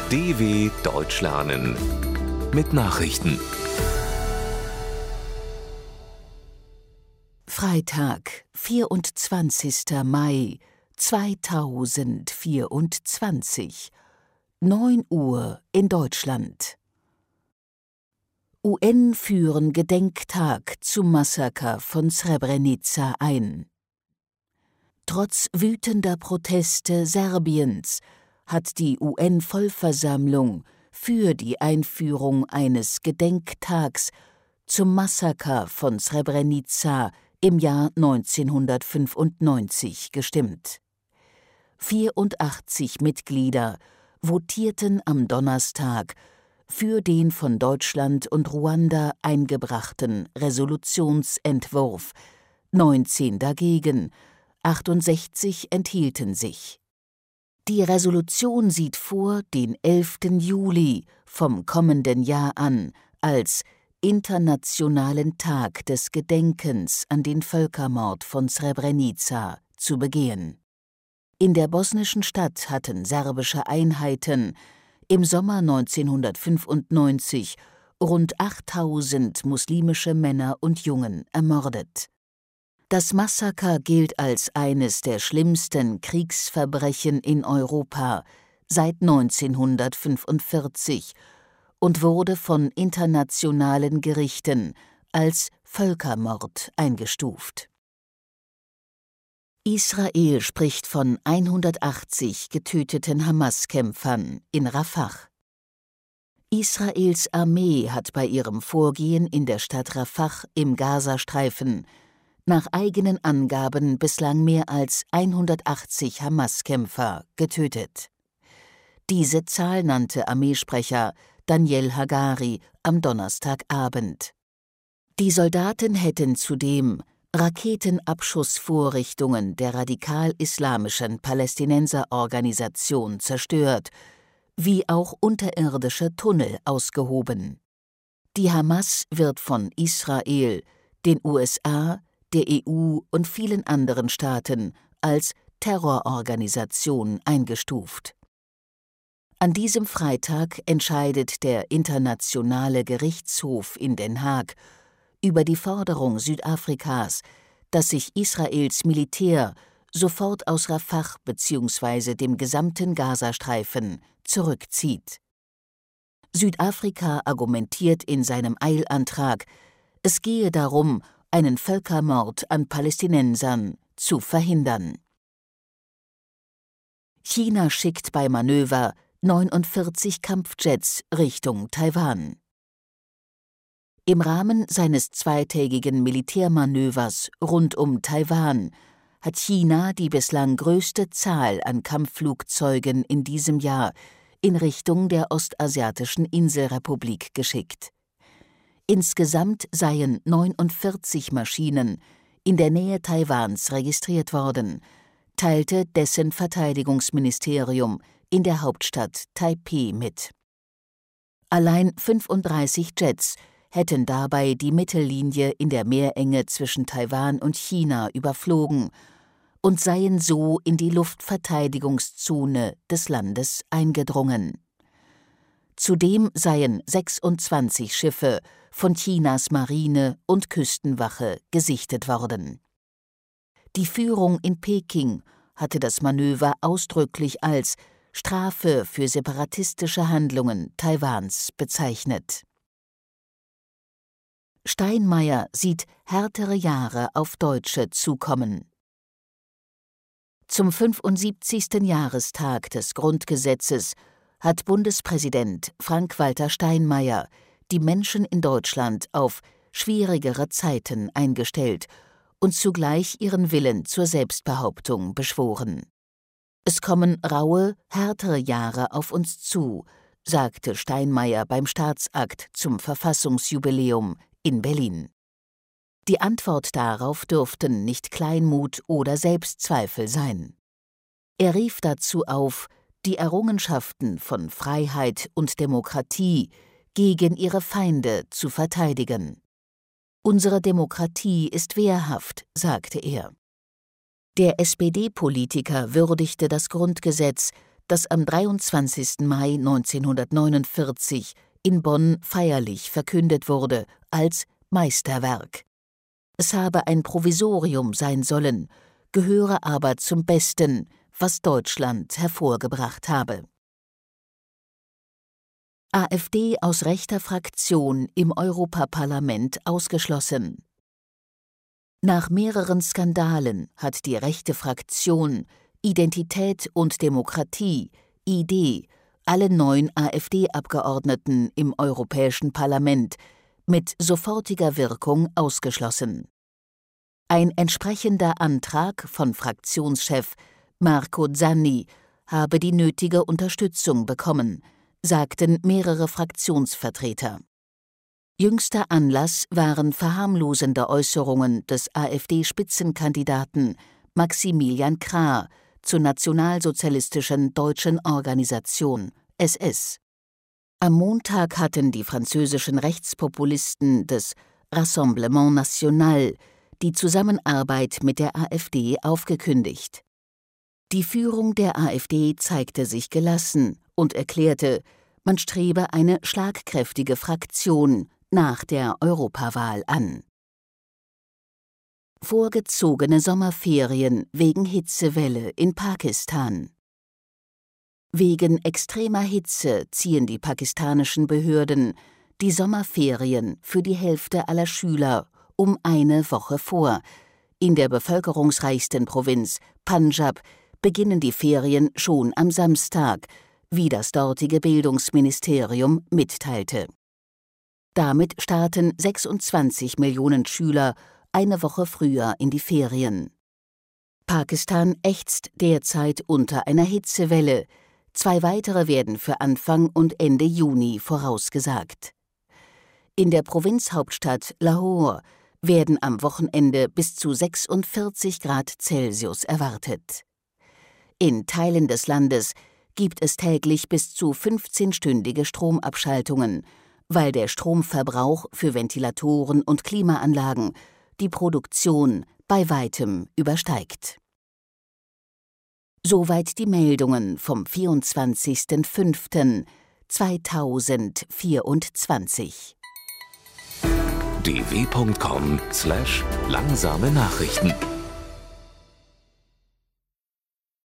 DW Deutsch lernen mit Nachrichten. Freitag, 24. Mai 2024, 9 Uhr in Deutschland. UN führen Gedenktag zum Massaker von Srebrenica ein. Trotz wütender Proteste Serbiens hat die UN-Vollversammlung für die Einführung eines Gedenktags zum Massaker von Srebrenica im Jahr 1995 gestimmt. 84 Mitglieder votierten am Donnerstag für den von Deutschland und Ruanda eingebrachten Resolutionsentwurf, 19 dagegen, 68 enthielten sich. Die Resolution sieht vor, den 11. Juli vom kommenden Jahr an als Internationalen Tag des Gedenkens an den Völkermord von Srebrenica zu begehen. In der bosnischen Stadt hatten serbische Einheiten im Sommer 1995 rund 8000 muslimische Männer und Jungen ermordet. Das Massaker gilt als eines der schlimmsten Kriegsverbrechen in Europa seit 1945 und wurde von internationalen Gerichten als Völkermord eingestuft. Israel spricht von 180 getöteten Hamas-Kämpfern in Rafah. Israels Armee hat bei ihrem Vorgehen in der Stadt Rafah im Gazastreifen nach eigenen Angaben bislang mehr als 180 Hamas-Kämpfer getötet. Diese Zahl nannte Armeesprecher Daniel Hagari am Donnerstagabend. Die Soldaten hätten zudem Raketenabschussvorrichtungen der radikal-islamischen Palästinenserorganisation zerstört, wie auch unterirdische Tunnel ausgehoben. Die Hamas wird von Israel, den USA, der EU und vielen anderen Staaten als Terrororganisation eingestuft. An diesem Freitag entscheidet der Internationale Gerichtshof in Den Haag über die Forderung Südafrikas, dass sich Israels Militär sofort aus Rafah bzw. dem gesamten Gazastreifen zurückzieht. Südafrika argumentiert in seinem Eilantrag, es gehe darum, einen Völkermord an Palästinensern zu verhindern. China schickt bei Manöver 49 Kampfjets Richtung Taiwan. Im Rahmen seines zweitägigen Militärmanövers rund um Taiwan hat China die bislang größte Zahl an Kampfflugzeugen in diesem Jahr in Richtung der ostasiatischen Inselrepublik geschickt. Insgesamt seien 49 Maschinen in der Nähe Taiwans registriert worden, teilte dessen Verteidigungsministerium in der Hauptstadt Taipeh mit. Allein 35 Jets hätten dabei die Mittellinie in der Meerenge zwischen Taiwan und China überflogen und seien so in die Luftverteidigungszone des Landes eingedrungen. Zudem seien 26 Schiffe von Chinas Marine und Küstenwache gesichtet worden. Die Führung in Peking hatte das Manöver ausdrücklich als Strafe für separatistische Handlungen Taiwans bezeichnet. Steinmeier sieht härtere Jahre auf Deutsche zukommen. Zum 75. Jahrestag des Grundgesetzes hat Bundespräsident Frank-Walter Steinmeier die Menschen in Deutschland auf schwierigere Zeiten eingestellt und zugleich ihren Willen zur Selbstbehauptung beschworen. Es kommen raue, härtere Jahre auf uns zu, sagte Steinmeier beim Staatsakt zum Verfassungsjubiläum in Berlin. Die Antwort darauf dürften nicht Kleinmut oder Selbstzweifel sein. Er rief dazu auf, die Errungenschaften von Freiheit und Demokratie gegen ihre Feinde zu verteidigen. Unsere Demokratie ist wehrhaft, sagte er. Der SPD-Politiker würdigte das Grundgesetz, das am 23. Mai 1949 in Bonn feierlich verkündet wurde als Meisterwerk. Es habe ein Provisorium sein sollen, gehöre aber zum Besten, was Deutschland hervorgebracht habe. AfD aus rechter Fraktion im Europaparlament ausgeschlossen. Nach mehreren Skandalen hat die rechte Fraktion Identität und Demokratie, ID, alle 9 AfD-Abgeordneten im Europäischen Parlament mit sofortiger Wirkung ausgeschlossen. Ein entsprechender Antrag von Fraktionschef Marco Zanni habe die nötige Unterstützung bekommen, sagten mehrere Fraktionsvertreter. Jüngster Anlass waren verharmlosende Äußerungen des AfD-Spitzenkandidaten Maximilian Krah zur Nationalsozialistischen Deutschen Organisation SS. Am Montag hatten die französischen Rechtspopulisten des Rassemblement National die Zusammenarbeit mit der AfD aufgekündigt. Die Führung der AfD zeigte sich gelassen und erklärte, man strebe eine schlagkräftige Fraktion nach der Europawahl an. Vorgezogene Sommerferien wegen Hitzewelle in Pakistan. Wegen extremer Hitze ziehen die pakistanischen Behörden die Sommerferien für die Hälfte aller Schüler um eine Woche vor. In der bevölkerungsreichsten Provinz Punjab beginnen die Ferien schon am Samstag, wie das dortige Bildungsministerium mitteilte. Damit starten 26 Millionen Schüler eine Woche früher in die Ferien. Pakistan ächzt derzeit unter einer Hitzewelle. 2 weitere werden für Anfang und Ende Juni vorausgesagt. In der Provinzhauptstadt Lahore werden am Wochenende bis zu 46 Grad Celsius erwartet. In Teilen des Landes gibt es täglich bis zu 15-stündige Stromabschaltungen, weil der Stromverbrauch für Ventilatoren und Klimaanlagen die Produktion bei weitem übersteigt. Soweit die Meldungen vom 24.05.2024. dw.com/langsame Nachrichten